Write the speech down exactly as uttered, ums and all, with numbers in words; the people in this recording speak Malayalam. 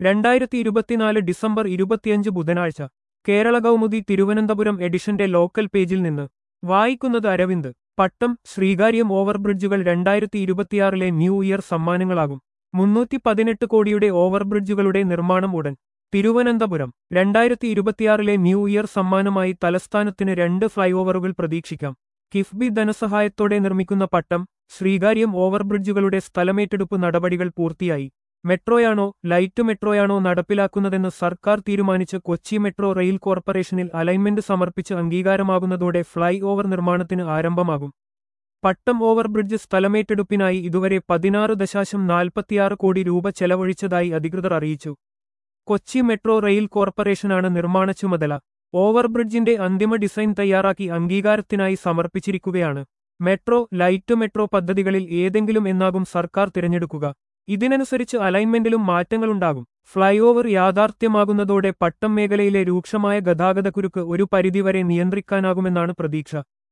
രണ്ടായിരത്തി ഇരുപത്തിനാല് ഡിസംബർ ഇരുപത്തിയഞ്ച് ബുധനാഴ്ച കേരള കൗമുദി തിരുവനന്തപുരം എഡിഷന്റെ ലോക്കൽ പേജിൽ നിന്ന് വായിക്കുന്നത് അരവിന്ദ്. പട്ടം ശ്രീകാര്യം ഓവർബ്രിഡ്ജുകൾ രണ്ടായിരത്തി ഇരുപത്തിയാറിലെ ന്യൂ ഇയർ സമ്മാനങ്ങളാകും. മുന്നൂറ്റി പതിനെട്ട് കോടിയുടെ ഓവർബ്രിഡ്ജുകളുടെ നിർമ്മാണം ഉടൻ. തിരുവനന്തപുരം രണ്ടായിരത്തി ഇരുപത്തിയാറിലെ ന്യൂ ഇയർ സമ്മാനമായി തലസ്ഥാനത്തിന് രണ്ട് ഫ്ലൈ ഓവറുകൾ പ്രതീക്ഷിക്കാം. കിഫ്ബി ധനസഹായത്തോടെ നിർമ്മിക്കുന്ന പട്ടം ശ്രീകാര്യം ഓവർബ്രിഡ്ജുകളുടെ സ്ഥലമേറ്റെടുപ്പ് നടപടികൾ പൂർത്തിയായി. മെട്രോയാണോ ലൈറ്റ് മെട്രോയാണോ നടപ്പിലാക്കുന്നതെന്ന് സർക്കാർ തീരുമാനിച്ച് കൊച്ചി മെട്രോ റെയിൽ കോർപ്പറേഷനിൽ അലൈൻമെന്റ് സമർപ്പിച്ച് അംഗീകാരമാകുന്നതോടെ ഫ്ലൈ ഓവർ നിർമ്മാണത്തിന് ആരംഭമാകും. പട്ടം ഓവർബ്രിഡ്ജ് സ്ഥലമേറ്റെടുപ്പിനായി ഇതുവരെ പതിനാറ് ദശാശം നാൽപ്പത്തിയാറ് കോടി രൂപ ചെലവഴിച്ചതായി അധികൃതർ അറിയിച്ചു. കൊച്ചി മെട്രോ റെയിൽ കോർപ്പറേഷനാണ് നിർമ്മാണ ചുമതല. ഓവർബ്രിഡ്ജിന്റെ അന്തിമ ഡിസൈൻ തയ്യാറാക്കി അംഗീകാരത്തിനായി സമർപ്പിച്ചിരിക്കുകയാണ്. മെട്രോ ലൈറ്റ് മെട്രോ പദ്ധതികളിൽ ഏതെങ്കിലും എന്നാകും സർക്കാർ തിരഞ്ഞെടുക്കുക. ഇതിനനുസരിച്ച് അലൈൻമെന്റിലും മാറ്റങ്ങളുണ്ടാകും. ഫ്ലൈ ഓവർ യാഥാർത്ഥ്യമാകുന്നതോടെ പട്ടം മേഖലയിലെ രൂക്ഷമായ ഗതാഗതക്കുരുക്ക് ഒരു പരിധിവരെ നിയന്ത്രിക്കാനാകുമെന്നാണ് പ്രതീക്ഷ.